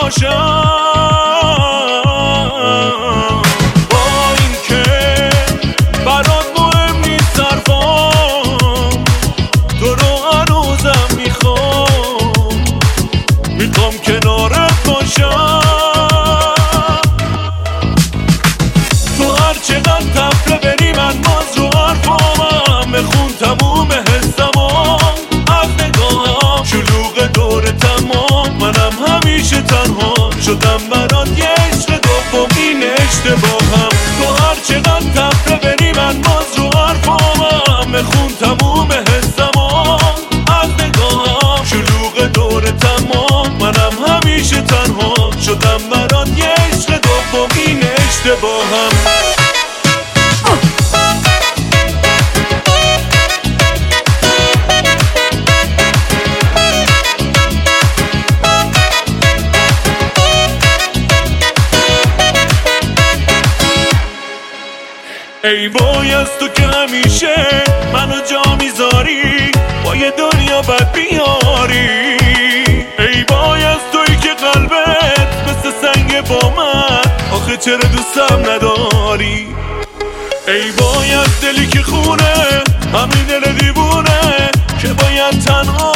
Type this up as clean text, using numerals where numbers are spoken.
باشم. با این که برات مهم نیست حرفام، تو رو هنوزم میخوام کنارت باشم. تو هر چقدر تفره بری من باز رو حرفامم، بخون تموم حسمام از نگاهم. شلوغ دور تمام منم همیشه تنها شدم برات یه عشق دوم، این اشتباهم. تو هر چقدر تفره بری من باز رو حرفامم، بخون تموم حسمام از نگاهم. شلوغ دور تمام منم همیشه تنها شدم برات یه عشق دوم، این اشتباهم. ای وای از تو که همیشه منو جا میذاری، با یه دنیا بد بیاری. ای وای از تویی که قلبت مثل سنگ با من، آخه چرا دوستم نداری. ای وای از دلی که خونه همین دل دیوونه که باید تنها